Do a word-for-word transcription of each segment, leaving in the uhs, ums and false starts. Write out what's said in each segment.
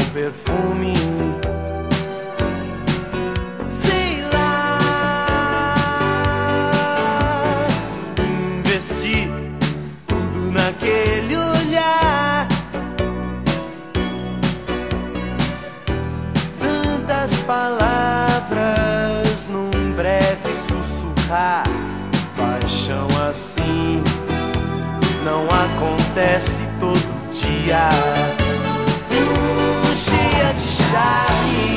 perfume. Sei lá, investi tudo naquele olhar. Tantas palavras num breve sussurrar. Paixão assim não acontece todo dia. Hum, cheia de charme,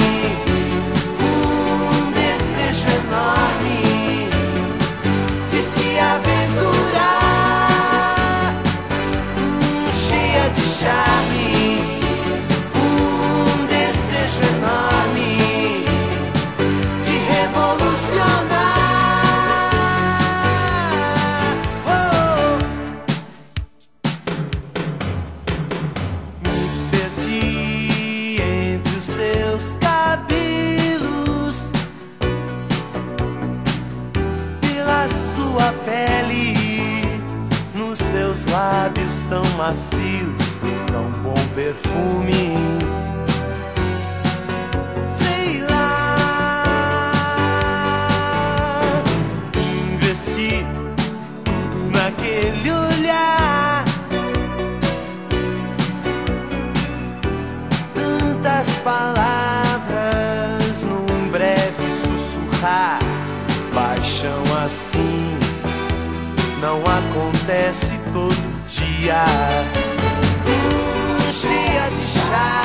um desejo enorme de se aventurar. Hum, cheia de charme, um desejo enorme de revolucionar. Seus cabelos, pela sua pele, nos seus lábios tão macios, tão bom perfume. Sei lá, investi tudo naquele olhar. Tantas palavras num breve sussurrar. Paixão assim não acontece todo dia. Hum, cheia de chá.